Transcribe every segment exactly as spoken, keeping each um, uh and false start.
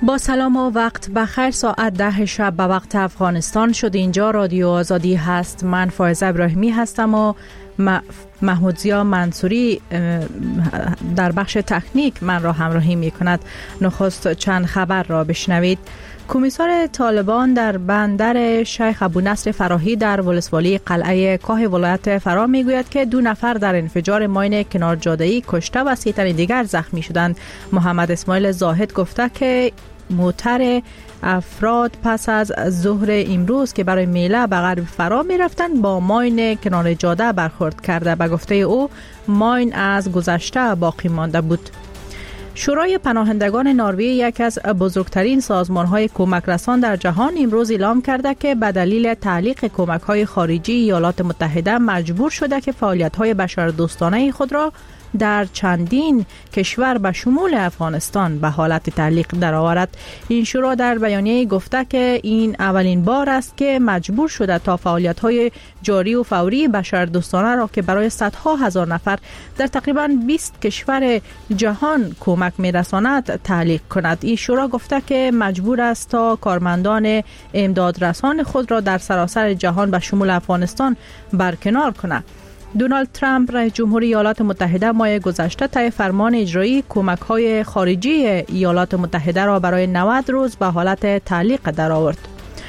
با سلام و وقت بخیر. ساعت ده شب به وقت افغانستان شد. اینجا رادیو آزادی هست. من فائزه ابراهیمی هستم و محمود ضیا منصوری در بخش تکنیک من را همراهی می کند. نخست چند خبر را بشنوید. کمیسار طالبان در بندر شیخ ابو نصر فراهی در ولسوالی قلعه کاه ولایت فرا میگوید که دو نفر در انفجار ماین کنار جاده‌ای کشته و سی تن دیگر زخمی شدند. محمد اسماعیل زاهد گفته که موتر افراد پس از ظهر امروز که برای میله به غرب فرا می رفتند با ماین کنار جاده برخورد کرده. به گفته او ماین از گذشته باقی مانده بود. شورای پناهندگان نروژ، یک از بزرگترین سازمان‌های کمک رسان در جهان، امروز اعلام کرده که به دلیل تعلیق کمک‌های خارجی ایالات متحده مجبور شده که فعالیت‌های بشردوستانه خود را در چندین کشور به شمول افغانستان به حالت تعلیق درآورد. این شورا در بیانیه گفته که این اولین بار است که مجبور شده تا فعالیت‌های جاری و فوری بشردوستانه را که برای صدها هزار نفر در تقریباً بیست کشور جهان کمک می‌رساند تعلیق کند. این شورا گفته که مجبور است تا کارمندان امدادرسان خود را در سراسر جهان به شمول افغانستان برکنار کند. دونالد ترامپ رئیس جمهور ایالات متحده ماه گذشته طی فرمان اجرایی کمک‌های خارجی ایالات متحده را برای نود روز به حالت تعلیق درآورد.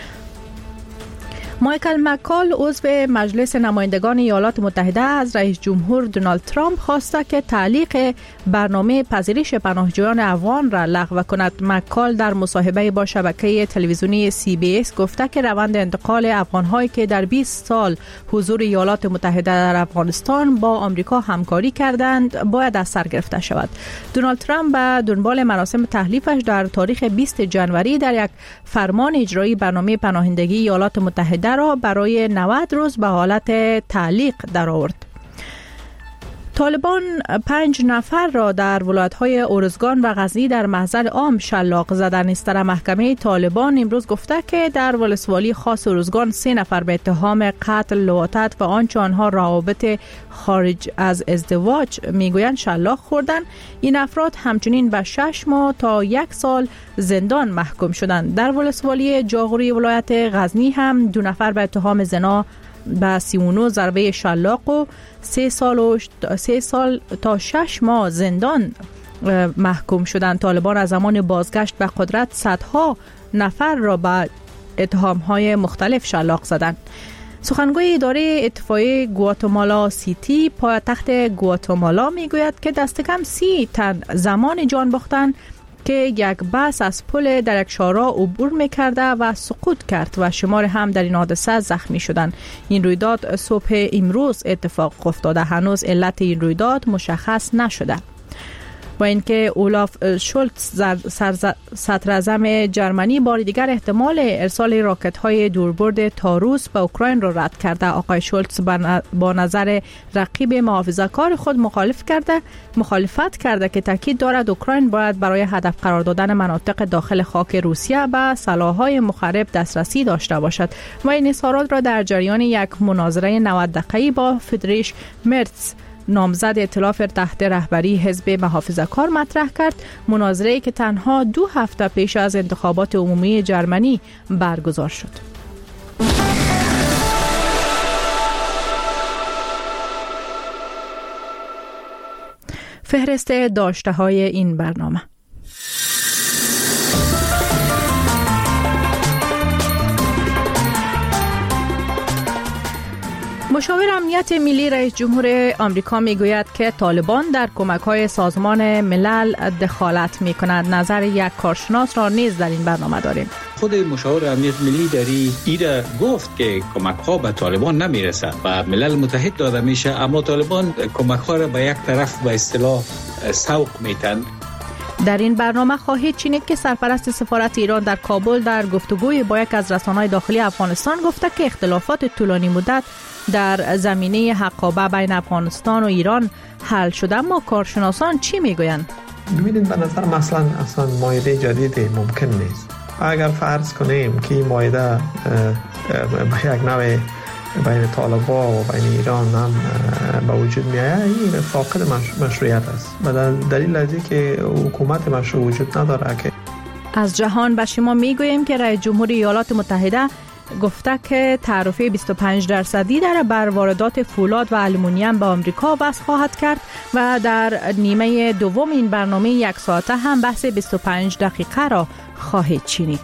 مایکل مکال عضو مجلس نمایندگان ایالات متحده از رئیس جمهور دونالد ترامپ خواسته که تعلیق برنامه پذیرش پناهجویان افغان را لغو کند. مکال در مصاحبه با شبکه تلویزیونی سی بی اس گفته که روند انتقال افغان‌هایی که در بیست سال حضور ایالات متحده در افغانستان با آمریکا همکاری کردند باید از سر گرفته شود. دونالد ترامپ به دنبال مراسم تحلیفش در تاریخ بیست ژانویه در یک فرمان اجرایی برنامه پناهندگی ایالات متحده را برای نود روز به حالت تعلیق درآورد. طالبان پنج نفر را در ولایت‌های ارزگان و غزنی در محضر عام شلاق زدند. استر محکمه طالبان امروز گفته که در ولسوالی خاص ارزگان سه نفر به اتهام قتل، لواطت و آنچه آنها روابط خارج از ازدواج میگویند شلاق خوردند. این افراد همچنین به شش ماه تا یک سال زندان محکوم شدند. در ولسوالی جاغوری ولایت غزنی هم دو نفر به اتهام زنا به سی و نه ضربه شلاق و سه سال, و سه سال تا شش ماه زندان محکوم شدند. طالبان از زمان بازگشت به قدرت صدها نفر را به اتهام‌های مختلف شلاق زدند. سخنگوی اداره اطفای گواتمالا سیتی پایتخت گواتمالا میگوید که دست کم سی تن زمان جان باختند که یک بس از پل در یک شارع عبور میکرده و سقوط کرد و شمار هم در این حادثه زخمی شدند. این رویداد صبح امروز اتفاق افتاده. هنوز علت این رویداد مشخص نشده. با اینکه اولاف شولتز صدراعظم جرمنی بار دیگر احتمال ارسال راکت‌های دوربرد تاروس به اوکراین را رد کرده، آقای شولتز با نظر رقیب محافظه‌کار خود مخالف کرده مخالفت کرده که تاکید دارد اوکراین باید برای هدف قرار دادن مناطق داخل خاک روسیه به سلاح‌های مخرب دسترسی داشته باشد و این اظهارات را در جریان یک مناظره نود دقیقه‌ای با فریدریش مرتز نامزد ائتلاف تحت رهبری حزب محافظه‌کار مطرح کرد. مناظره‌ای که تنها دو هفته پیش از انتخابات عمومی جرمنی برگزار شد. فهرست داشته‌های این برنامه. مشاور امنیت ملی رئیس جمهور آمریکا میگوید که طالبان در کمک‌های سازمان ملل دخالت می‌کند. نظر یک کارشناس را نیز در این برنامه داریم. خود مشاور امنیت ملی داری ایره گفت که کمک‌ها به طالبان نمیرسه و ملل متحد داده میشه، اما طالبان کمک‌ها را به یک طرف به اصطلاح سوق میتن. در این برنامه خواهید شنید که سرپرست سفارت ایران در کابل در گفتگوی با یک از رسانه‌های داخلی افغانستان گفته که اختلافات طولانی مدت در زمینه حقابه بین افغانستان و ایران حل شده، اما کارشناسان چی میگویند؟ ببینید، به نظر مثلا اصلا مایده جدیدی ممکن نیست. اگر فرض کنیم که این مایده به یک نوع بین طالبان و بین ایران هم به وجود میآید، این فاقد مشروعیت است. به دلیل از اینکه حکومت مشروع وجود نداره که از جهان به شما میگوییم که رئیس جمهور ایالات متحده گفته که تعرفه بیست و پنج درصدی در بر واردات فولاد و آلومینیوم به آمریکا وضع خواهد کرد و در نیمه دوم این برنامه یک ساعته هم بحث بیست و پنج دقیقه را خواهید شنید.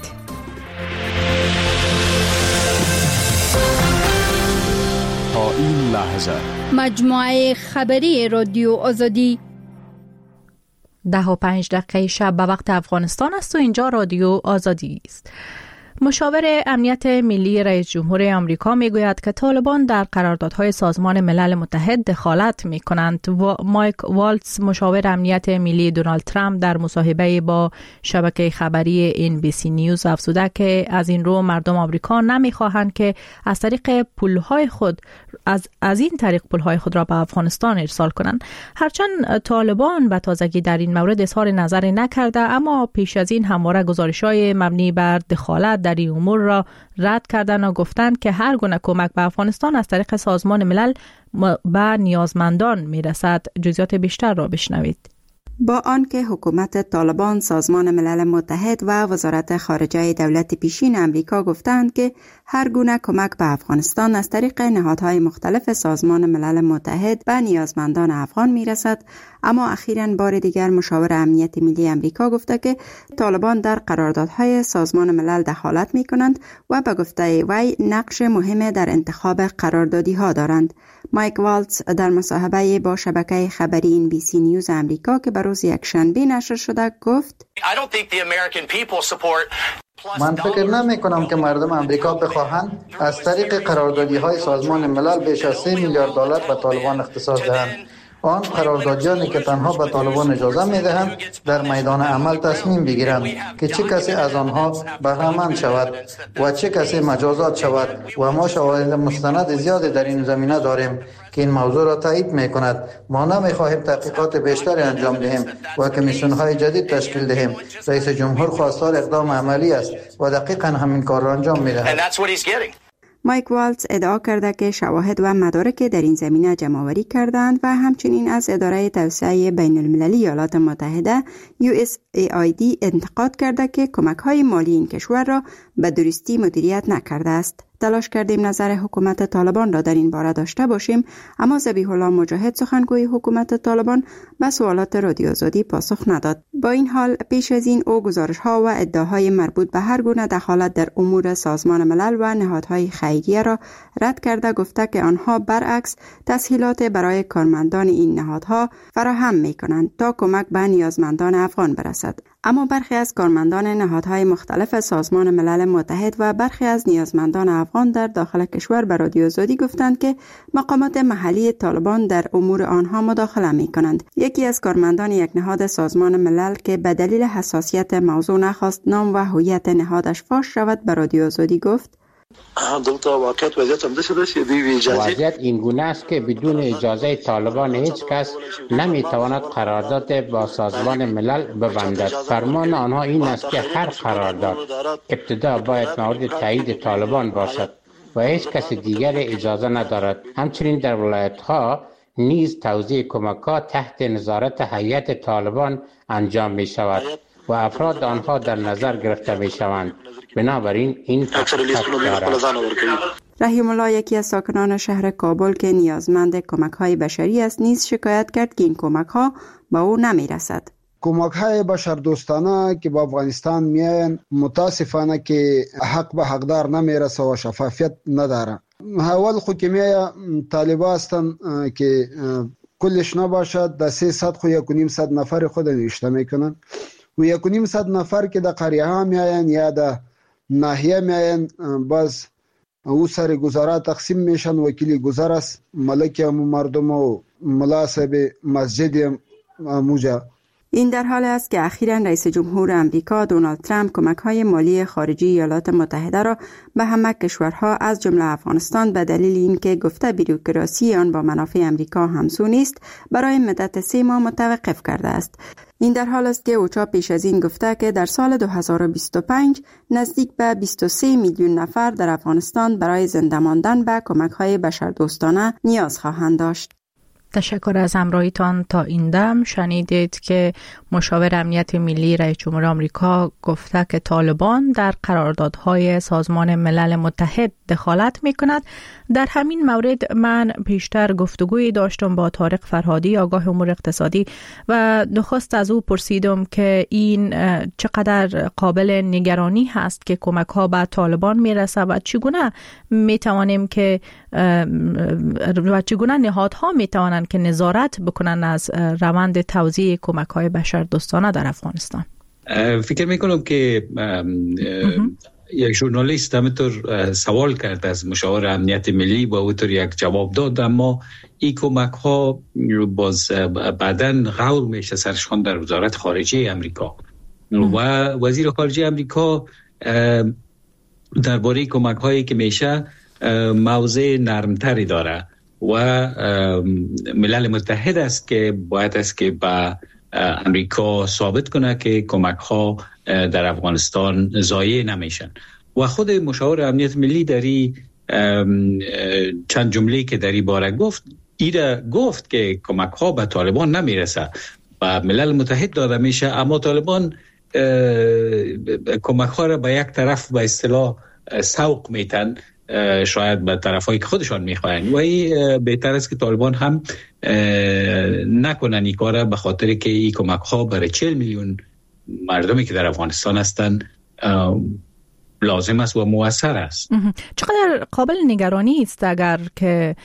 تا این لحظه مجموعه خبری رادیو آزادی ده و پنج دقیقه شب به وقت افغانستان است و اینجا رادیو آزادی است. مشاور امنیت ملی رئیس جمهور آمریکا میگوید که طالبان در قراردادهای سازمان ملل متحد دخالت می کنند و مایک والتز مشاور امنیت ملی دونالد ترامپ در مصاحبه با شبکه خبری ان بی سی نیوز افزوده که از این رو مردم آمریکا نمی خواهند که از طریق پولهای خود از از این طریق پولهای خود را به افغانستان ارسال کنند. هرچند طالبان به تازگی در این مورد اظهار نظری نکرده، اما پیش از این همواره گزارش‌های مبنی بر دخالت در این امور را رد کردن و گفتند که هر گونه کمک به افغانستان از طریق سازمان ملل به نیازمندان میرسد. جزئیات بیشتر را بشنوید. با آنکه حکومت طالبان، سازمان ملل متحد و وزارت خارجه دولت پیشین امریکا گفتند که هر گونه کمک به افغانستان از طریق نهادهای مختلف سازمان ملل متحد به نیازمندان افغان میرسد، اما اخیراً بار دیگر مشاور امنیت ملی امریکا گفته که طالبان در قراردادهای سازمان ملل دخالت می کنند و به گفته وی نقش مهم در انتخاب قراردادی ها دارند. مایک والتز در مصاحبه با شبکه خبری ان بی سی نیوز امریکا که بر روز یکشنبه نشر شده گفت: من فکر نمی کنم که مردم امریکا بخواهند از طریق قراردادی های سازمان ملل بیش از سه میلیارد دلار به طالبان اختصاص دهند. آن قراردادیانی که تنها به طالبان اجازه می دهند در میدان عمل تصمیم بگیرند که چه کسی از آنها بهره‌مند شود و چه کسی مجازات شود و ما شواهد مستند زیادی در این زمینه داریم که این موضوع را تایید می کند. ما نمی خواهیم تحقیقات بیشتری انجام دهیم و کمیسیون های جدید تشکیل دهیم. رئیس جمهور خواستار اقدام عملی است و دقیقاً همین کار را انجام می دهد. مایک والتز ادعا کرده که شواهد و مدارک در این زمینه جمع‌آوری کردند و همچنین از اداره توسعه بین المللی ایالات متحده یو اس ای آی دی انتقاد کرده که کمک‌های مالی این کشور را به درستی مدیریت نکرده است. تلاش کردیم نظر حکومت طالبان را در این باره داشته باشیم، اما ذبیح الله مجاهد سخنگوی حکومت طالبان به سوالات رادیو آزادی پاسخ نداد. با این حال پیش از این او گزارش‌ها و ادعاهای مربوط به هر گونه دخالت در امور سازمان ملل و نهادهای خیریه را رد کرده، گفته که آنها برعکس تسهیلات برای کارمندان این نهادها فراهم می‌کنند تا کمک به نیازمندان افغان برسد. اما برخی از کارمندان نهادهای مختلف سازمان ملل متحد و برخی از نیازمندان افغان در داخل کشور به رادیو آزادی گفتند که مقامات محلی طالبان در امور آنها مداخله می کنند. یکی از کارمندان یک نهاد سازمان ملل که به دلیل حساسیت موضوع نخواست نام و هویت نهادش فاش شود به رادیو آزادی گفت: وضعیت این گونه است که بدون اجازه طالبان هیچ کس نمیتواند قرارداد با سازمان ملل ببندد. فرمان آنها این است که هر قرارداد ابتدا باید مورد تایید طالبان باشد و هیچ کس دیگر اجازه ندارد. همچنین در ولایت ها نیز توزیع کمک‌ها تحت نظارت هیئت طالبان انجام می شود و افراد آنها در نظر گرفته می شوند. بنابراین این رحیم الله، یکی از ساکنان شهر کابل که نیازمند کمک‌های بشری است، نیز شکایت کرد که این کمک‌ها به او نمی‌رسد. کمک‌های بشردوستانه که با افغانستان میاین متاسفانه که حق به حقدار نمیرسه و شفافیت نداره. اول خو که میای طالبا هستن که کلش نباشد در سیصد خو یک و نیم صد نفر خود نوشته میکنن و یک و نیم صد نفر که در قریه ها میاین یا در ناحیه میاین باز او سر گذارا تقسیم میشن. وکیلی گذار است، ملک مردم و ملاسب مسجد موجه. این در حال است که اخیراً رئیس جمهور امریکا دونالد ترامپ کمک‌های مالی خارجی ایالات متحده را به همه کشورها از جمله افغانستان به دلیل اینکه گفته بوروکراسی آن با منافع امریکا همسو نیست برای مدت سه ماه متوقف کرده است. این در حال است که اوچا پیش از این گفته که در سال دو هزار و بیست و پنج نزدیک به بیست و سه میلیون نفر در افغانستان برای زنده ماندن به کمک‌های بشردوستانه نیاز خواهند داشت. تشکر از همراهیتان. تا این دم شنیدید که مشاور امنیت ملی رئیس جمهور آمریکا گفته که طالبان در قراردادهای سازمان ملل متحد دخالت می کند. در همین مورد من پیشتر گفتگوی داشتم با طارق فرهادی، آگاه امور اقتصادی، و نخست از او پرسیدم که این چقدر قابل نگرانی هست که کمک ها به طالبان می رسه و چگونه می توانیم که و چگونه نهادها می توانند که نظارت بکنن از روند توزیع کمک های بشردوستانه در افغانستان. فکر می کنم که یک ژورنالیست همینطور سوال کرد از مشاور امنیت ملی و اوطور یک جواب داد، اما این کمک ها باز بعداً غور میشه سرشان در وزارت خارجه امریکا و وزیر خارجه امریکا درباره کمک هایی که میشه موضع نرمتری داره و ملل متحد است که باید است که با امریکا ثابت کنه که کمک ها در افغانستان ضایع نمیشن. و خود مشاور امنیت ملی دری چند جمله که دری باره گفت ایره گفت که کمک ها به طالبان نمیرسه و ملل متحد داده میشه، اما طالبان کمک ها را به یک طرف به اصطلاح سوق میتن، شاید به طرفایی که خودشان میخواین، و این بهتر است که طالبان هم نکنن این کاره، به خاطر که این کمک ها برای چهل میلیون مردمی که در افغانستان هستن لازم است و موثر است. چقدر قابل نگرانی است اگر که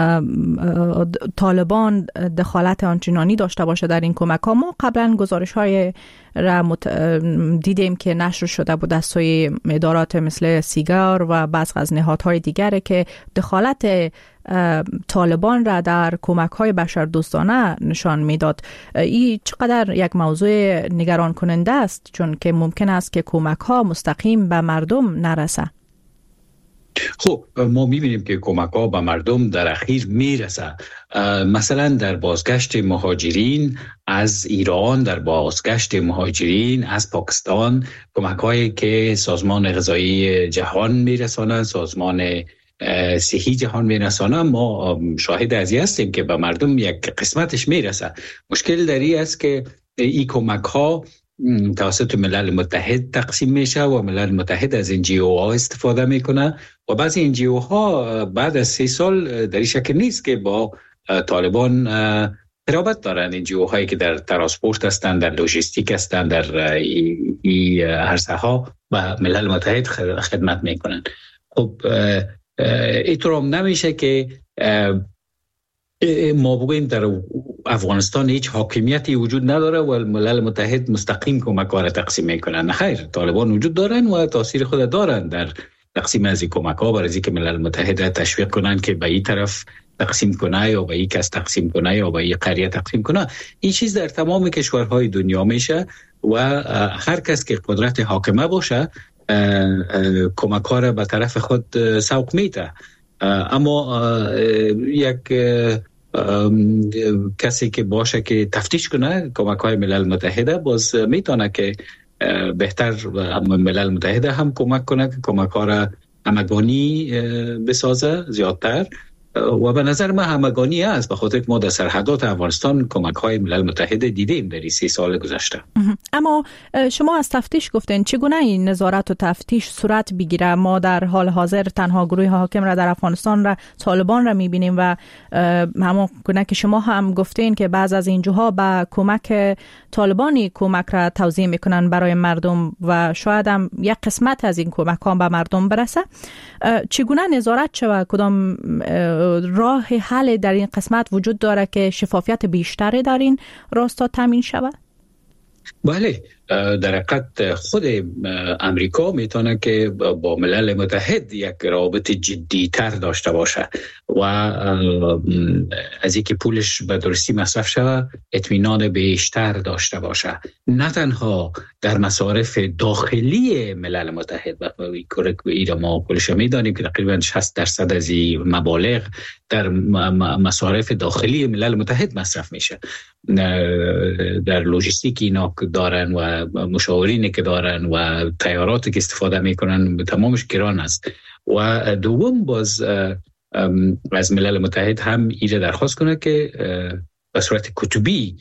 طالبان دخالت آنچنانی داشته باشه در این کمک ها؟ ما قبلا گزارش های را مت... دیدیم که نشر شده بود از سوی ادارات مثل سیگار و بعض از نهادهای دیگره که دخالت طالبان را در کمک های بشردوستانه نشان میداد. این چقدر یک موضوع نگران کننده است، چون که ممکن است که کمک ها مستقیم به مردم نرسه. خب ما میبینیم که کمک ها به مردم در اخیر میرسه. مثلا در بازگشت مهاجرین از ایران، در بازگشت مهاجرین از پاکستان، کمک هایی که سازمان غذایی جهان میرسانه، سازمان صحی جهان میرسانه، ما شاهد از این هستیم که به مردم یک قسمتش میرسه. مشکل در این است که این کمک ها توسط ملل متحد تقسیم میشه و ملل متحد از این جی او ها استفاده میکنه و بعضی این جی او ها بعد از سه سال در این شکل نیست که با طالبان قرابت دارن. این جی او هایی که در ترانسپورت هستند، در لوجستیک هستند، در این عرصه ها و ملل متحد خدمت میکنن. خب اینطور هم نمیشه که ما بگوییم در افغانستان هیچ حاکمیتی وجود نداره و ملل متحد مستقیم کمک ها را تقسیم میکنن. خیر، طالبان وجود دارن و تاثیر خود دارن در تقسیم از این کمک ها، برای اینکه ملل متحد را تشویق کنن که به این طرف تقسیم کنه یا به این کس تقسیم کنه یا به این قریه تقسیم کنه. این چیز در تمام کشورهای دنیا میشه و هر کس که قدرت حاکمه باشه کمک ها را به طرف خود سوق میده. اما یک کسی که باشه که تفتیش کنه کمک های ملل متحده، باز میتونه که بهتر ملل متحده هم کمک کنه که کمک ها را همگانی بسازه زیادتر و به نظر من همگانی است، به خاطر که ما در سرحدات افغانستان کمک های ملل متحد دیدیم در این سی سال گذشته. اما شما از تفتیش گفتین، چگونه این نظارت و تفتیش صورت بگیره؟ ما در حال حاضر تنها گروه حاکم را در افغانستان را طالبان را میبینیم و همون گونه که شما هم گفتین که بعض از این جاها با کمک طالبانی کمک را توزیع میکنن برای مردم و شاید هم یک قسمت از این کمک ها به مردم برسه. چگونه نظارت شود؟ کدام راه حل در این قسمت وجود داره که شفافیت بیشتری در این راستا تامین شود؟ بله، در حقیقت خود امریکا میتونه که با ملل متحد یک رابط جدی تر داشته باشه و از اینکه پولش به درستی مصرف شود اطمینان بیشتر داشته باشه، نه تنها در مصارف داخلی ملل متحد. و ایران ما پولش میدانیم که تقریبا شصت درصد از این مبالغ در مصارف داخلی ملل متحد مصرف میشه. در لوجستیک اینا دارن و مشاورینی که دارن و تیاراتی که استفاده میکنن تمامش گران است. و دوم باز از ملل متحد هم ایره درخواست کنه که به صورت کتبی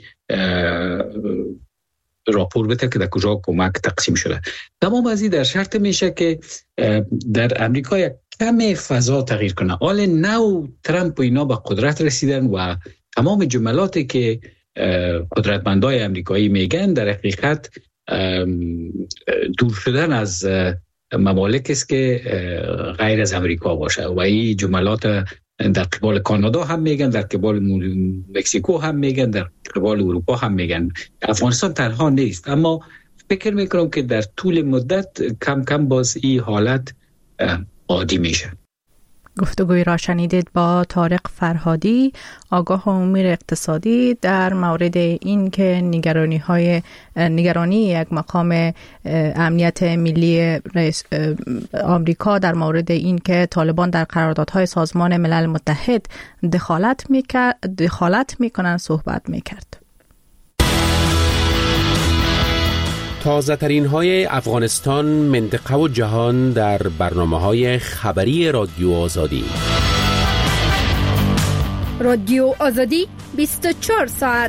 راپور بده که در کجا کمک تقسیم شده. تمام از این در شرط میشه که در امریکا یک کم فضا تغییر کنه. حال نو ترامپ و اینا به قدرت رسیدن و تمام جملاتی که قدرتمندای امریکایی میگن در حقیقت دور شدن از ممالک است که غیر از امریکا باشه و این جملات در قبال کانادا هم میگن، در قبال مکزیکو هم میگن، در قبال اروپا هم میگن. افغانستان تنها نیست، اما فکر میکنم که در طول مدت کم کم باز این حالت عادی میشه. گفتگوی را شنیدید با طارق فرهادی، آگاه امور اقتصادی، در مورد این که نگرانی های نگرانی یک مقام امنیت ملی رئیس آمریکا در مورد این که طالبان در قراردادهای سازمان ملل متحد دخالت میکرد دخالت میکنن صحبت میکرد. تازه ترین های افغانستان، منطقه و جهان در برنامه های خبری رادیو آزادی. رادیو آزادی بیست و چهار ساعت.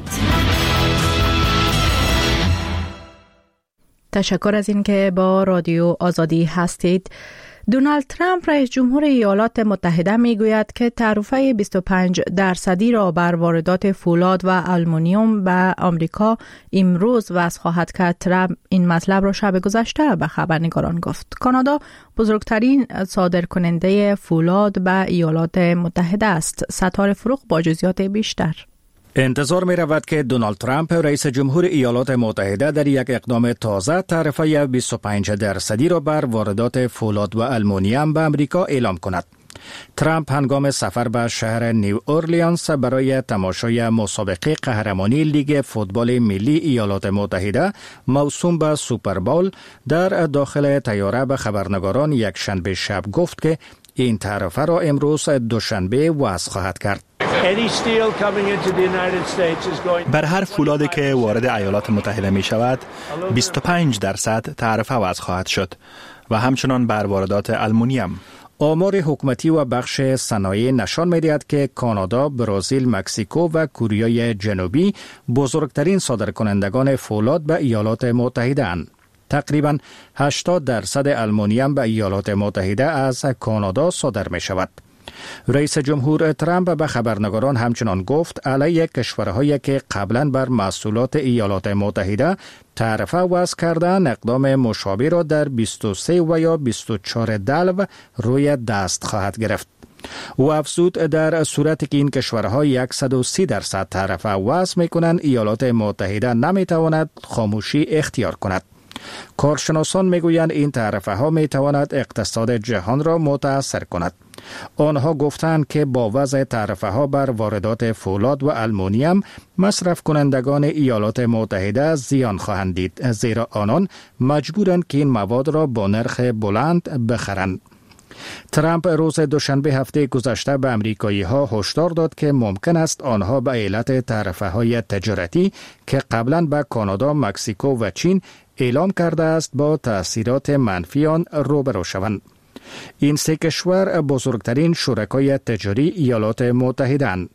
تشکر از این که با رادیو آزادی هستید. دونالد ترامپ رئیس جمهور ایالات متحده میگوید که تعرفه بیست و پنج درصدی را بر واردات فولاد و آلومینیوم به آمریکا امروز وضع خواهد کرد. ترامپ این مطلب را شب گذشته به خبرنگاران گفت. کانادا بزرگترین صادرکننده فولاد به ایالات متحده است. ستاره فروغ با جزئیات بیشتر. انتظار می رود که دونالد ترامپ رئیس جمهور ایالات متحده در یک اقدام تازه تعرفه بیست و پنج درصدی را بر واردات فولاد و آلومینیوم به امریکا اعلام کند. ترامپ هنگام سفر به شهر نیو اورلینز برای تماشای مسابقه قهرمانی لیگ فوتبال ملی ایالات متحده موسوم به سوپر بول در داخل طیاره به خبرنگاران یک شنبه شب گفت که این تعرفه را امروز دوشنبه وضع خواهد کرد. بر هر فولادی که وارد ایالات متحده می شود بیست و پنج درصد تعرفه وضع خواهد شد و همچنان بر واردات آلومینیوم. آمار حکومتی و بخش صنایع نشان می‌دهد که کانادا، برزیل، مکزیکو و کره جنوبی بزرگترین صادرکنندگان فولاد به ایالات متحده اند. تقریباً هشتاد درصد آلومینیوم به ایالات متحده از کانادا صادر می شود. رئیس جمهور ترامپ به خبرنگاران همچنان گفت علیه کشورهایی که قبلا بر محصولات ایالات متحده تعرفه وضع کردن اقدام مشابه را در بیست و سه و یا بیست و چهار دلو روی دست خواهد گرفت. او افزود در صورتی که این کشورها صد و سی درصد تعرفه وضع می‌کنند، ایالات متحده نمی‌تواند خاموشی اختیار کند. کارشناسان میگویند این تعرفه ها می تواند اقتصاد جهان را متاثر کند. آنها گفتند که با وضع تعرفه ها بر واردات فولاد و آلومینیوم مصرف کنندگان ایالات متحده زیان خواهند دید، زیرا آنان مجبورند که این مواد را با نرخ بلند بخرند. ترامپ روز دوشنبه هفته گذشته به امریکایی ها هشدار داد که ممکن است آنها به علت تعرفه های تجارتی که قبلا به کانادا، مکزیکو و چین اعلام کرده است با تأثیرات منفی آن روبرو شوند. این سه کشور بزرگترین شرکای تجاری ایالات متحده اند.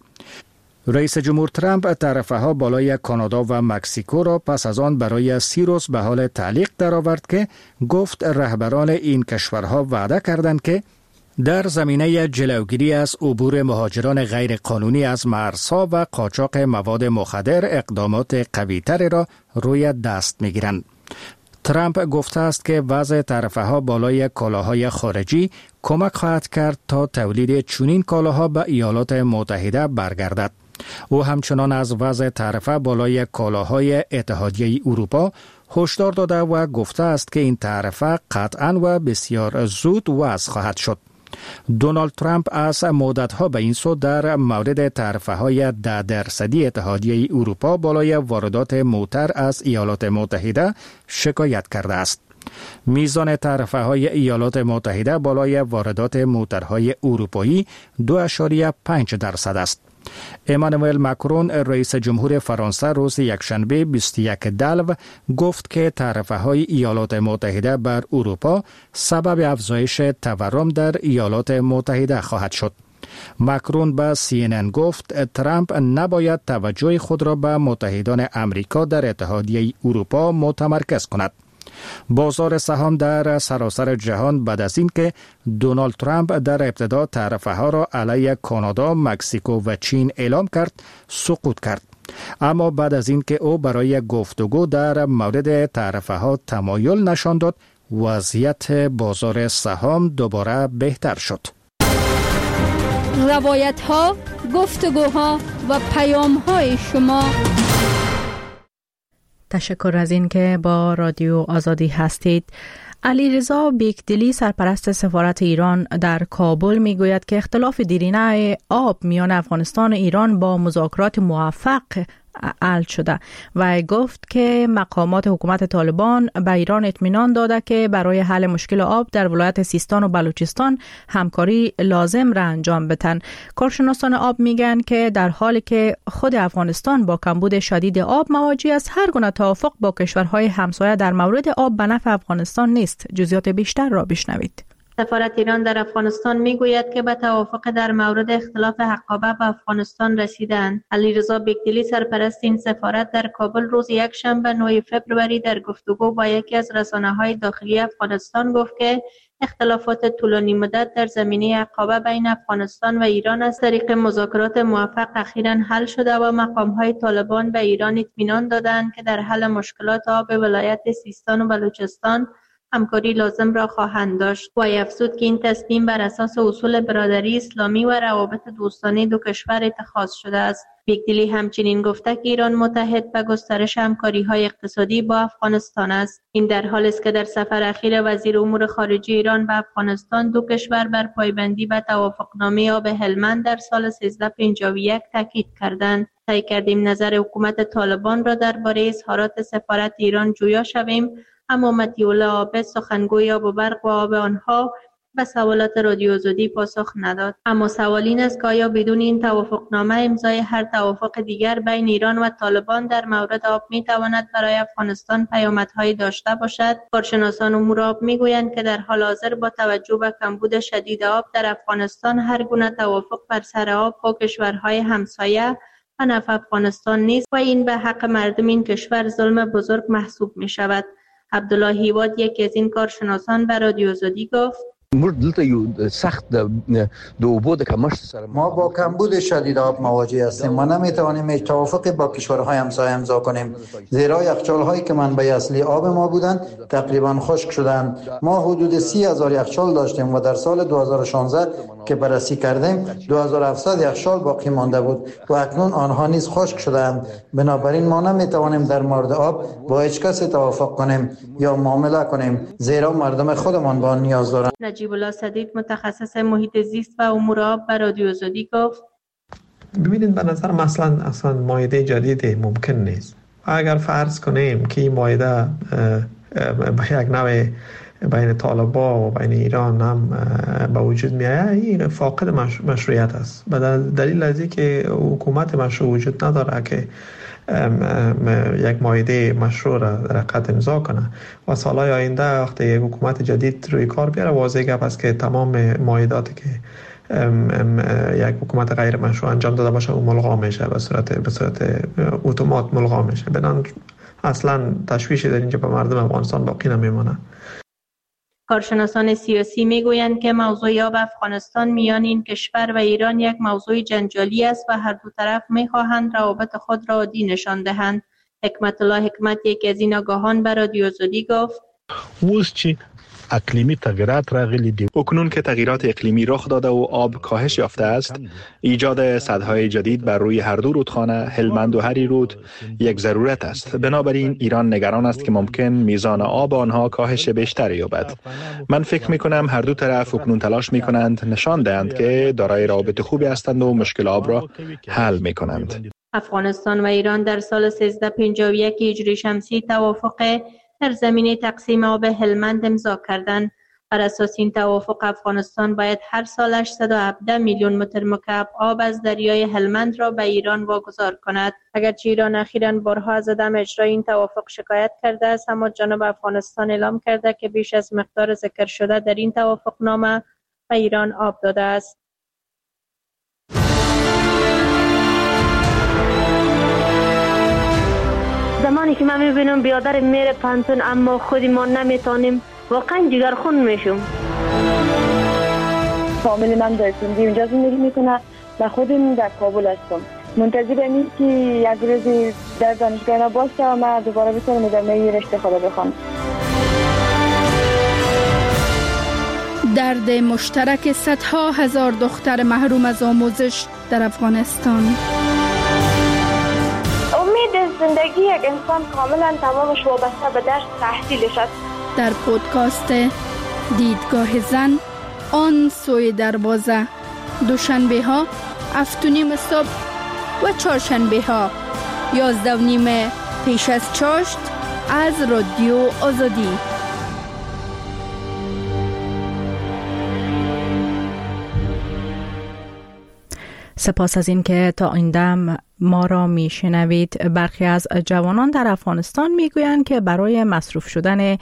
رئیس جمهور ترامپ تعرفه ها بالای کانادا و مکزیکو را پس از آن برای سی روز به حال تعلیق درآورد که گفت رهبران این کشورها وعده کردند که در زمینه جلوگیری از عبور مهاجران غیر قانونی از مرزها و قاچاق مواد مخدر اقدامات قوی‌تری را روی دست می‌گیرند. ترامپ گفته است که وضع تعرفه ها بالای کالاهای خارجی کمک خواهد کرد تا تولید چنین کالاها به ایالات متحده برگردد. او همچنان از وضع تعرفه بالای کالاهای اتحادیه اروپا هشدار داده و گفته است که این تعرفه قطعاً و بسیار زود وضع خواهد شد. دونالد ترامپ از مدت‌ها به این سو در مورد تعرفه های ده درصدی اتحادیه اروپا بالای واردات موتر از ایالات متحده شکایت کرده است. میزان تعرفه های ایالات متحده بالای واردات موترهای اروپایی دو اشاریه پنج درصد است. امانوئل ماکرون رئیس جمهور فرانسه روز یکشنبه بیست و یک دلو گفت که تعرفه های ایالات متحده بر اروپا سبب افزایش تورم در ایالات متحده خواهد شد. ماکرون به سی ان ان گفت ترامپ نباید توجه خود را به متحدان امریکا در اتحادیه اروپا متمرکز کند. بازار سهام در سراسر جهان بعد از اینکه دونالد ترامپ در ابتدا تعرفه ها را علیه کانادا، مکزیکو و چین اعلام کرد، سقوط کرد. اما بعد از اینکه او برای گفتگو در مورد تعرفه ها تمایل نشان داد، وضعیت بازار سهام دوباره بهتر شد. روایت ها، گفتگوها و پیام های شما. تشکر از این که با رادیو آزادی هستید. علیرضا بیکدلی سرپرست سفارت ایران در کابل میگوید که اختلاف دیرینه آب میان افغانستان و ایران با مذاکرات موفق حل شده و گفت که مقامات حکومت طالبان به ایران اطمینان داده که برای حل مشکل آب در ولایت سیستان و بلوچستان همکاری لازم را انجام بدن. کارشناسان آب میگن که در حالی که خود افغانستان با کمبود شدید آب مواجه است، هر گونه توافق با کشورهای همسایه در مورد آب به نفع افغانستان نیست. جزئیات بیشتر را بشنوید. سفارت ایران در افغانستان میگوید که به توافق در مورد اختلاف حقابه به افغانستان رسیدند. علیرضا بیکدلی سرپرست این سفارت در کابل روز یک شنبه نهم فوریه در گفتگو با یکی از رسانه‌های داخلی افغانستان گفت که اختلافات طولانی مدت در زمینه حقابه بین افغانستان و ایران از طریق مذاکرات موفق اخیراً حل شده و مقام‌های طالبان به ایران اطمینان دادند که در حل مشکلات آب ولایت سیستان و بلوچستان همکاری لازم را خواهند داشت. و افزود که این تصمیم بر اساس اصول برادری اسلامی و روابط دوستانه دو کشور اتخاذ شده است. بیکدلی همچنین گفته که ایران متحد به گسترش همکاری‌های اقتصادی با افغانستان است. این در حالی است که در سفر اخیر وزیر امور خارجه ایران به افغانستان دو کشور بر پایبندی به توافقنامه آب هلمند در سال سیزده پنجاه و یک تاکید کردند. سعی کردیم نظر حکومت طالبان را درباره اظهارات سفارت ایران جویا شویم، اما مطیع آب سخنگوی آب و برق و آب آنها به سوالات رادیو آزادی پاسخ نداد. اما سوال این است که آیا بدون این توافقنامه امضای هر توافق دیگر بین ایران و طالبان در مورد آب می تواند برای افغانستان پیامدهایی داشته باشد؟ کارشناسان امور آب می گویند که در حال حاضر با توجه به کمبود شدید آب در افغانستان هر گونه توافق بر سر آب با کشورهای همسایه به نفع افغانستان نیست و این به حق مردم این کشور ظلم بزرگ محسوب می شود. عبدالله هیواد یکی از این کارشناسان به رادیو آزادی گفت ما با کمبود شدید آب مواجه هستیم و نمیتوانیم هیچ توافقی با کشورهای همسایه امضا کنیم، زیرا یخچال‌هایی که منبع اصلی آب ما بودند تقریبا خشک شدند. ما حدود سی هزار یخچال داشتیم و در سال دو هزار و شانزده که بررسی کردیم دو هزار و هفتصد یخچال باقی مانده بود و اکنون آنها نیز خشک شدند. بنابراین ما نمیتوانیم در مورد آب با هیچ کسی توافق کنیم یا معامله کنیم، زیرا مردم خودمان با آن نیاز دارند. نجیب الله صدیق متخصص محیط زیست و امور آب به رادیو آزادی گفت ببینید به نظر مثلا اصلا مایده جدیدی ممکن نیست. اگر فرض کنیم که این مایده به یک نوع بین طالبان و بین ایران هم به وجود میآید، این فاقد مشروعیت است. به دلیل از اینکه حکومت مشروع وجود نداره که یک مایده مشروع را در حقیقت امضا کنه و سالهای آینده وقتی یک حکومت جدید روی کار بیاره واضح گپ است که تمام مایداتی که ام ام یک حکومت غیر مشروع انجام داده باشه اون ملغا میشه، به صورت به صورت اتومات ملغا میشه. بدون اصلا تشویشی در اینجا به مردم افغانستان باقی نمیمونه. کارشناسان سیاسی میگویند که موضوع آب افغانستان میان این کشور و ایران یک موضوع جنجالی است و هر دو طرف میخواهند روابط خود را عادی نشان دهند. حکمت الله حکمت یکی از این آگاهان به رادیو آزادی گفت اقلیمی تغییرات راغلی دی. اکنون که تغییرات اقلیمی رخ داده و آب کاهش یافته است، ایجاد سدهای جدید بر روی هر دو رودخانه هلمند و هری رود یک ضرورت است. بنابراین ایران نگران است که ممکن میزان آب آنها کاهش بیشتری یابد. من فکر می کنم هر دو طرف اکنون تلاش می کنند نشان دهند که دارای روابط خوبی هستند و مشکل آب را حل می کنند. افغانستان و ایران در سال سیزده پنجاه و یک هجری شمسی توافق در زمینه تقسیم آب هلمند امضا کردند. بر اساس این توافق افغانستان باید هر سال هشتصد و هفده میلیون متر مکعب آب از دریای هلمند را به ایران واگذار کند. اگرچه ایران اخیراً بارها از عدم اجرای این توافق شکایت کرده است، اما جانب افغانستان اعلام کرده که بیش از مقدار ذکر شده در این توافق نامه به ایران آب داده است. که من میبینم بیادر میره پانتون اما خودی ما نمیتونیم، واقعا جگرخون میشم. فامیل من در سندی اونجا زندگی میکنه و خودم در کابل هستم. منتظر امید که یک روزی در دانشگاه باشم و من دوباره بتونم ادامه رشته خدا بخونم. درد مشترک صدها هزار دختر محروم از آموزش در افغانستان. امید زندگی یک انسان کاملا تمامش وابسته به درس تحصیلش است. در پودکاست دیدگاه زن، آن سوی دروازه، دوشنبه ها هفت و نیم صبح و چهارشنبه ها یازده و نیم پیش از چاشت از رادیو آزادی. سپاس از این که تا این دم ما را میشنوید. برخی از جوانان در افغانستان میگویند که برای مصروف شدن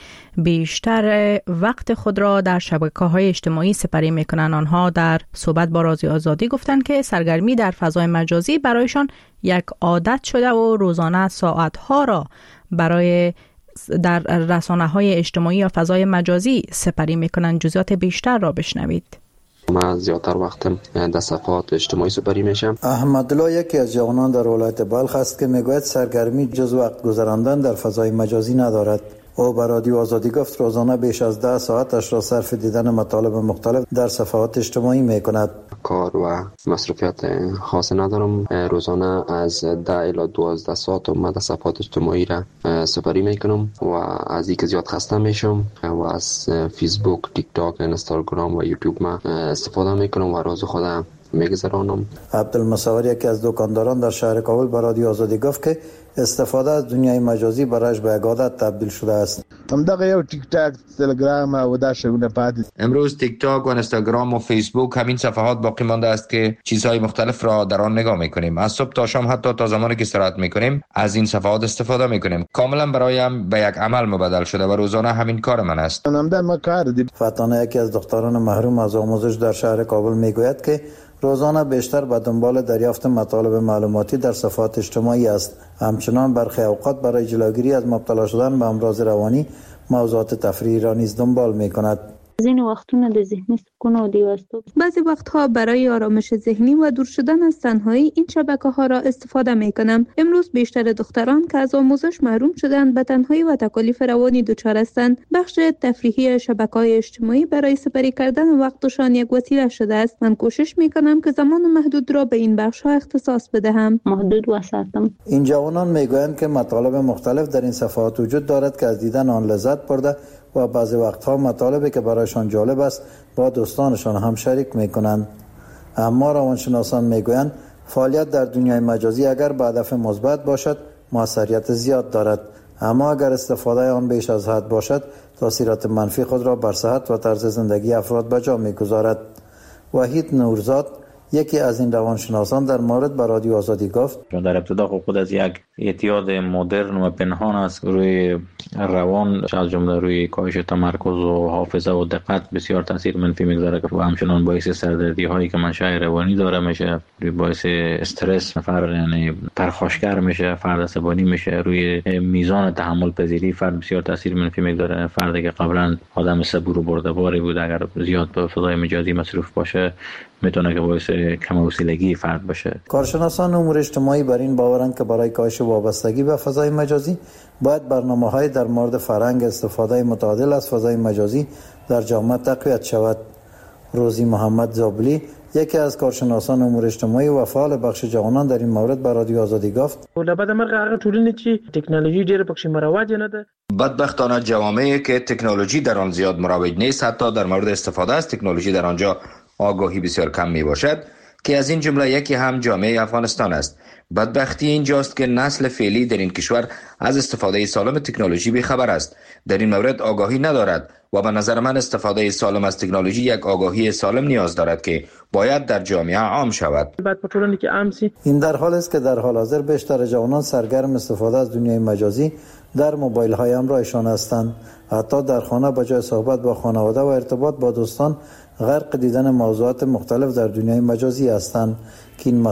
بیشتر وقت خود را در شبکه‌های اجتماعی سپری میکنند. آنها در صحبت با رادیو آزادی گفتند که سرگرمی در فضای مجازی برایشان یک عادت شده و روزانه ساعتها را برای در رسانه‌های اجتماعی یا فضای مجازی سپری میکنند. جزئیات بیشتر را بشنوید. من زیادتر وقتم در صفحات اجتماعی سپری میشم. احمدالله یکی از جوانان در ولایت بلخ است که میگوید سرگرمی جز وقت گذراندن در فضای مجازی ندارد. او به رادیو آزادی گفت روزانه بیش از ده ساعتش را صرف دیدن مطالب مختلف در صفحات اجتماعی میکند. کار و مصروفیت خاصی ندارم. روزانه از ده الی دوازده ساعت من در صفحات اجتماعی را سپری میکنم و از اینکه زیاد خسته میشم و از فیسبوک، تیک تاک، اینستاگرام و یوتیوب ما استفاده میکنم و روز خودم میگذرانم. عبدالمصور یکی از دکانداران در شهر کابل به رادیو آزادی گفت که استفاده از دنیای مجازی برایش به عادت تبدیل شده است. همدغه یو تیک تاک، تلگرام و دا شغله پاتې. امروز تیک تاک و اینستاگرام و فیسبوک همین صفحات باقی مانده است که چیزهای مختلف را در آن نگاه میکنیم. از صبح تا شام حتی تا زمانی که استراحت میکنیم از این صفحات استفاده میکنیم. کاملا برایم به یک عمل مبدل شده و روزانه همین کار من است. فتانه یکی از دختران محروم از آموزش در شهر کابل میگوید که روزانه بیشتر به دنبال دریافت مطالب معلوماتی در صفحات اجتماعی است. همچنان برخی اوقات برای جلوگیری از مبتلا شدن به امراض روانی موضوعات تفریحی را نیز دنبال می‌کند. از این وقتونه د ذهنی سکون و دیوستو بعضی وقتها برای آرامش ذهنی و دور شدن از تنهایی این شبکه‌ها را استفاده می‌کنم. امروز بیشتر دختران که از آموزش محروم شدند به تنهایی و تکالیف روانی دچار هستند. بخش تفریحی شبکه‌های اجتماعی برای سپری کردن وقتشان یک وسیله شده است. من کوشش می‌کنم که زمان محدود را به این بخش‌ها اختصاص بدهم. محدود وساتم. این جوانان می‌گویند که مطالب مختلف در این صفحات وجود دارد که از دیدن آن لذت برده و بعضی وقتها مطالبی که برایشان جالب است با دوستانشان هم شریک میکنند. اما روانشناسان میگویند فعالیت در دنیای مجازی اگر به هدف مثبت باشد موثریت زیاد دارد، اما اگر استفاده آن بیش از حد باشد تاثیرات منفی خود را بر صحت و طرز زندگی افراد به جا میگذارد. وحید نورزاد یکی از این روانشناسان در مورد به رادیو آزادی گفت در ابتدا خود از یک اعتیاد مدرن و پنهان است روی روان، از جمله روی کاهش تمرکز و حافظه و دقت بسیار تاثیر منفی میگذاره که همچنان باعث سردردی هایی که منشأ روانی داره میشه، روی باعث استرس فرد یعنی پرخاشگر میشه، فرد عصبانی میشه، روی میزان تحمل پذیری فرد بسیار تاثیر منفی میگذاره. فردی که قبلا آدم صبور و بردباری بود اگر زیاد به فضای مجازی مصروف باشه میتونه که باعث کم حوصلگی فرد باشه. کارشناسان امور اجتماعی بر این باورند که برای کاهش وابستگی به فضای مجازی باید برنامه‌های در مورد فرهنگ استفاده متعادل از فضای مجازی در جامعه تقویت شود. روزی محمد زابلی یکی از کارشناسان امور اجتماعی و فعال بخش جوانان در این مورد به رادیو آزادی گفت لبد مرغ هغه ټولنې چې تکنولوژي ډېر پکې مروج نه ده. بدبختانه جوامعی که تکنولوژی در آن زیاد مروج نیست حتی در مورد استفاده از تکنولوژی در آنجا آگاهی بسیار کم می باشد که از این جمله یکی هم جامعه افغانستان است. بدبختی اینجاست که نسل فعلی در این کشور از استفاده سالم تکنولوژی بی‌خبر است، در این مورد آگاهی ندارد و به نظر من استفاده سالم از تکنولوژی یک آگاهی سالم نیاز دارد که باید در جامعه عام شود. این در حال است که در حال حاضر بیشتر جوانان سرگرم استفاده از دنیای مجازی در موبایل های همراهشان هستند. حتی در خانه به جای صحبت با خانواده و ارتباط با دوستان غرق دیدن موضوعات مختلف در دنیای مجازی هستند که این